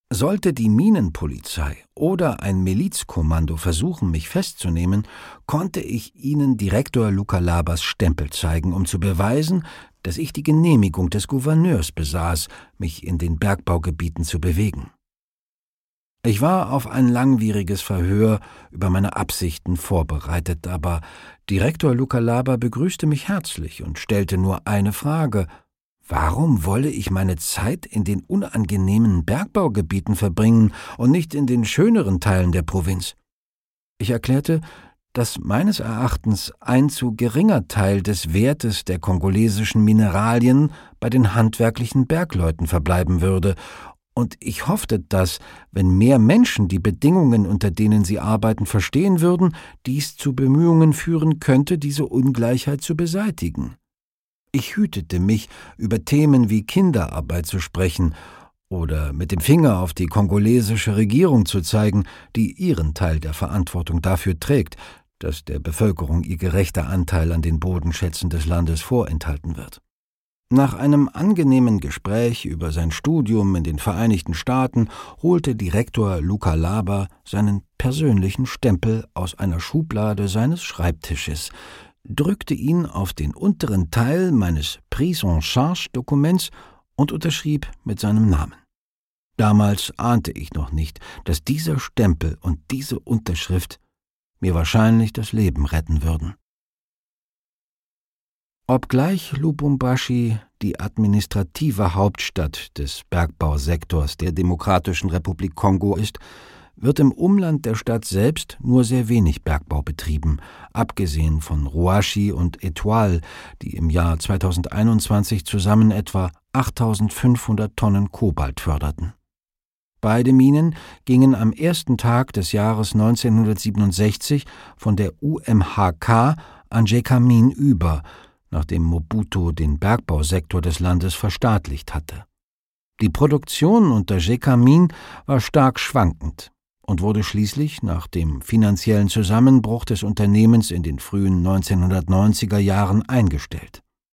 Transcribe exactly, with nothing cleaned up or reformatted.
Sollte die Minenpolizei oder ein Milizkommando versuchen, mich festzunehmen, konnte ich ihnen Direktor Luca Labers Stempel zeigen, um zu beweisen, dass ich die Genehmigung des Gouverneurs besaß, mich in den Bergbaugebieten zu bewegen. Ich war auf ein langwieriges Verhör über meine Absichten vorbereitet, aber Direktor Luca Laber begrüßte mich herzlich und stellte nur eine Frage: Warum wolle ich meine Zeit in den unangenehmen Bergbaugebieten verbringen und nicht in den schöneren Teilen der Provinz? Ich erklärte, dass meines Erachtens ein zu geringer Teil des Wertes der kongolesischen Mineralien bei den handwerklichen Bergleuten verbleiben würde, und ich hoffte, dass, wenn mehr Menschen die Bedingungen, unter denen sie arbeiten, verstehen würden, dies zu Bemühungen führen könnte, diese Ungleichheit zu beseitigen. Ich hütete mich, über Themen wie Kinderarbeit zu sprechen oder mit dem Finger auf die kongolesische Regierung zu zeigen, die ihren Teil der Verantwortung dafür trägt, dass der Bevölkerung ihr gerechter Anteil an den Bodenschätzen des Landes vorenthalten wird. Nach einem angenehmen Gespräch über sein Studium in den Vereinigten Staaten holte Direktor Luca Laber seinen persönlichen Stempel aus einer Schublade seines Schreibtisches, drückte ihn auf den unteren Teil meines Prise-en-Charge-Dokuments und unterschrieb mit seinem Namen. Damals ahnte ich noch nicht, dass dieser Stempel und diese Unterschrift mir wahrscheinlich das Leben retten würden. Obgleich Lubumbashi die administrative Hauptstadt des Bergbausektors der Demokratischen Republik Kongo ist, wird im Umland der Stadt selbst nur sehr wenig Bergbau betrieben, abgesehen von Rouashi und Etoile, die im Jahr zweitausendeinundzwanzig zusammen etwa achttausendfünfhundert Tonnen Kobalt förderten. Beide Minen gingen am ersten Tag des Jahres neunzehnhundertsiebenundsechzig von der U M H K an Gécamines über, nachdem Mobutu den Bergbausektor des Landes verstaatlicht hatte. Die Produktion unter Gécamines war stark schwankend und wurde schließlich nach dem finanziellen Zusammenbruch des Unternehmens in den frühen neunzehnhundertneunziger Jahren eingestellt.